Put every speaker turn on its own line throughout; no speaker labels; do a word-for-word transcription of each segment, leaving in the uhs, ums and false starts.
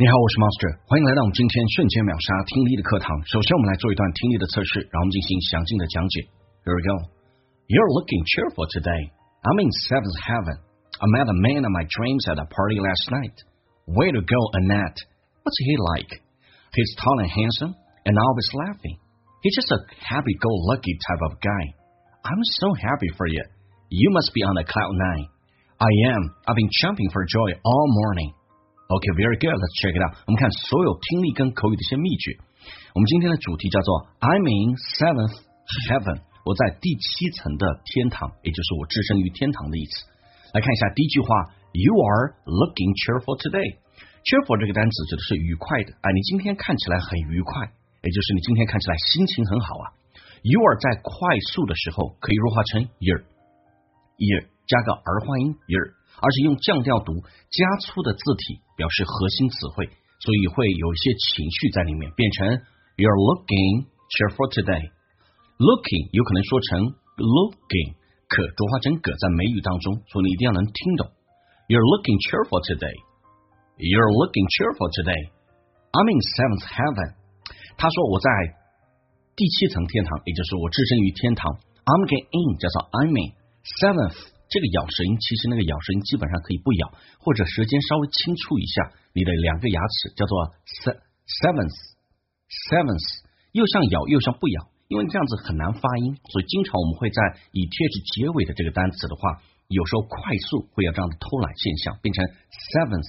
你好，我是 Monster， 欢迎来到我们今天瞬间秒杀听力的课堂。首先我们来做一段听力的测试，让我们进行详尽的讲解。Here we go. You're looking cheerful today. I'm in seventh heaven. I met a man of my dreams at a party last night. Way to go, Annette. What's he like? He's tall and handsome and always laughing. He's just a happy-go-lucky type of guy. I'm so happy for you. You must be on a cloud nine. I am. I've been jumping for joy all morning.Okay, very good. Let's check it out. 我们看所有听力跟口语的一些秘诀。我们今天的主题叫做 I'm in seventh heaven. 我在第七层的天堂，也就是我置身于天堂的意思。来看一下第一句话 You are looking cheerful today. Cheerful 这个单词指的是愉快的。哎，你今天看起来很愉快，也就是你今天看起来心情很好啊。You are 在快速的时候可以弱化成 you're you're 加个儿化音 you're，而且用降调读加粗的字体表示核心词汇，所以会有一些情绪在里面，变成 You're looking cheerful today. Looking 有可能说成 looking， 可浊化成葛在美语当中，所以你一定要能听懂。You're looking cheerful today. You're looking cheerful today. I'm in seventh heaven. 他说我在第七层天堂，也就是我置身于天堂。I'm getting in 加上 I'm in seventh。这个咬舌音，其实那个咬舌音基本上可以不咬，或者舌尖稍微轻触一下你的两个牙齿，叫做 seventh seventh， 又像咬又像不咬，因为这样子很难发音，所以经常我们会在以 th 结尾的这个单词的话，有时候快速会有这样的偷懒现象，变成 seventh.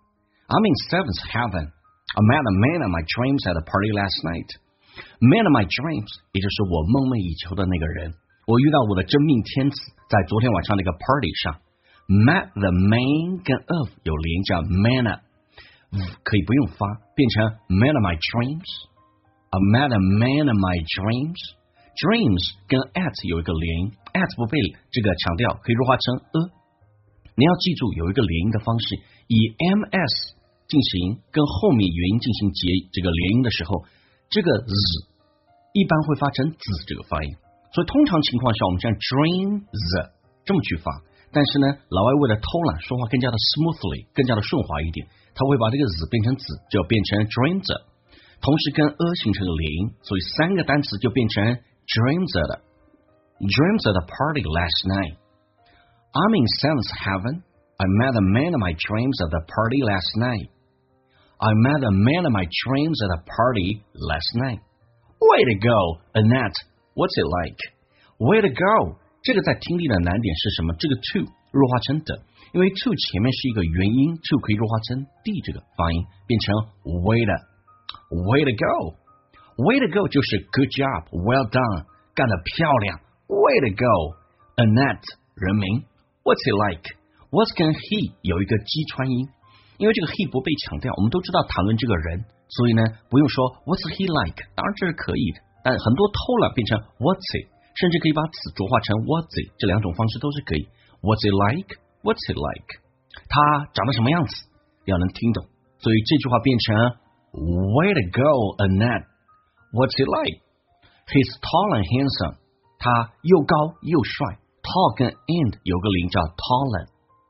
I'm in seventh heaven. I met a man of my dreams at a party last night. Man of my dreams， 也就是我梦寐以求的那个人。我遇到我的真命天子，在昨天晚上那个 party 上 met the man 跟 of 有连叫 man of， 可以不用发，变成 man of my dreams. I met a man of my dreams. Dreams 跟 at 有一个连音， at 不被这个强调，可以弱化成 a。 你要记住有一个连音的方式，以 ms 进行跟后面元音进行结这个连音的时候，这个 z 一般会发成 z 这个发音，所以通常情况下我们像 dreams 这么去发，但是呢老外为了偷懒说话更加的 smoothly 更加的顺滑一点，他会把这个 z 变成 z， 就变成 dreams， 同时跟 a 形成个连音，所以三个单词就变成 dreams at dreams at a party last night. I'm in seventh heaven. I met a man of my dreams at the party last night. I met a man of my dreams at a party last night. Way to go, Annette.What's it like? Way to go! 这个在听力的难点是什么？这个 to 弱化成的，因为 to 前面是一个元音 to 可以弱化成 d 这个发音，变成 way to way to go. Way to go 就是 good job, well done， 干得漂亮。Way to go, Annette 人名。What's it like? What's 跟 he 有一个击穿音，因为这个 he 不被强调，我们都知道谈论这个人，所以呢不用说 What's he like？ 当然这是可以的。但很多偷懒变成 what's it， 甚至可以把子浊化成 what's it， 这两种方式都是可以。What's it like? What's it like? 他长得什么样子？要能听懂，所以这句话变成 Way to go, Annette. What's it like? He's tall and handsome. 他又高又帅。Tall 跟 and 有个连叫 taller.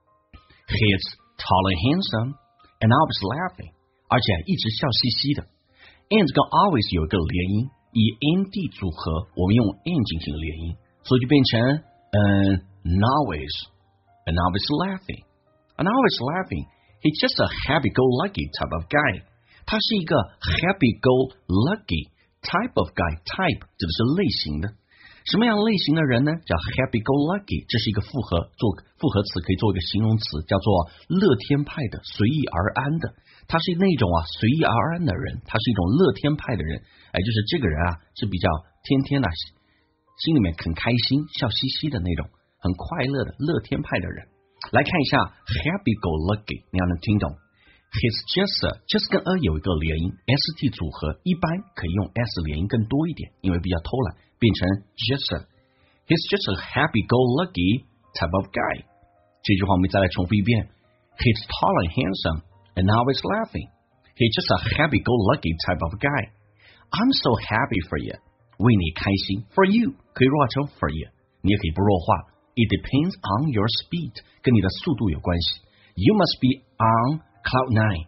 He's tall and handsome and always laughing. 而且一直笑嘻嘻的。And 跟 always 有一个连音。以 nd 组合，我们用 n 进行连音，所以就变成嗯 always and always laughing and always laughing. He's just a happy-go-lucky type of guy. 他是一个 happy-go-lucky type of guy. Type 指的是类型的，什么样类型的人呢？叫 happy-go-lucky， 这是一个复合做复合词，可以做一个形容词，叫做乐天派的、随意而安的。他是那种啊随意而安的人，他是一种乐天派的人。哎，就是这个人啊，是比较天天的，心里面很开心、笑嘻嘻的那种，很快乐的乐天派的人。来看一下 happy-go-lucky， 你要能听懂。He's just a, just 跟 a 有一个连音 st 组合，一般可以用 s 连音更多一点，因为比较偷懒，变成 just a. He's just a happy-go-lucky type of guy. 这句话我们再来重复一遍。He's tall and handsome and always laughing. He's just a happy-go-lucky type of guy.I'm so happy for you. 为你开心 for you 可以弱化成 for you， 你也可以不弱化。It depends on your speed， 跟你的速度有关系。You must be on cloud nine.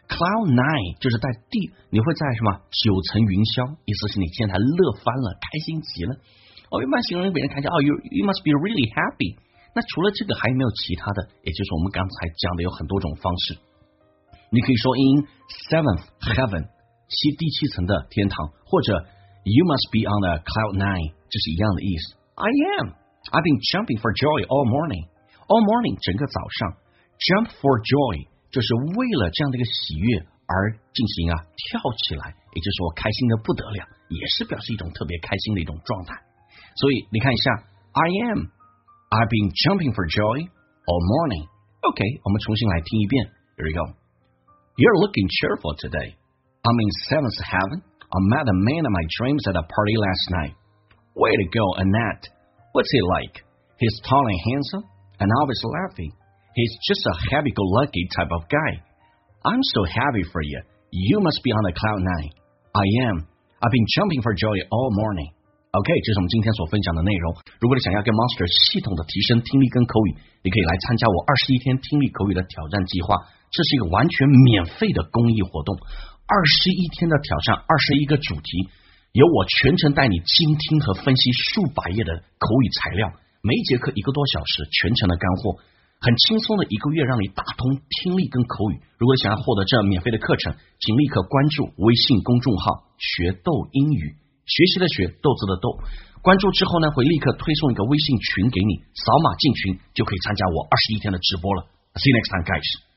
cloud nine 就是在地，你会在什么九层云霄，意思是你现在乐翻了，开心极了。哦，一般形容别人看起来，哦 you you must be really happy。那除了这个还有没有其他的？也就是我们刚才讲的有很多种方式。你可以说 in seventh heaven 七第七层的天堂，或者 you must be on a cloud nine， 这是一样的意思。I am I've been jumping for joy all morning all morning 整个早上 jump for joy 就是为了这样的一个喜悦而进行啊跳起来，也就是说开心的不得了，也是表示一种特别开心的一种状态。所以你看一下 I am I've been jumping for joy all morning. OK， 我们重新来听一遍。Here we go. You're looking cheerful today. I'm in seventh heaven. I met a man of my dreams at a party last night. Way to go, Annette. What's he like? He's tall and handsome, and always laughing. He's just a happy-go-lucky type of guy. I'm so happy for you. You must be on a cloud nine. I am. I've been jumping for joy all morning.OK， 这是我们今天所分享的内容。如果你想要跟 Monster 系统的提升听力跟口语，你可以来参加我二十一天听力口语的挑战计划。这是一个完全免费的公益活动，二十一天的挑战，二十一个主题，由我全程带你精听和分析数百页的口语材料，每一节课一个多小时，全程的干货，很轻松的一个月让你打通听力跟口语。如果你想要获得这免费的课程，请立刻关注微信公众号学逗英语。学习的学，豆子的豆，关注之后呢，会立刻推送一个微信群给你，扫码进群就可以参加我二十一天的直播了。See you next time, guys.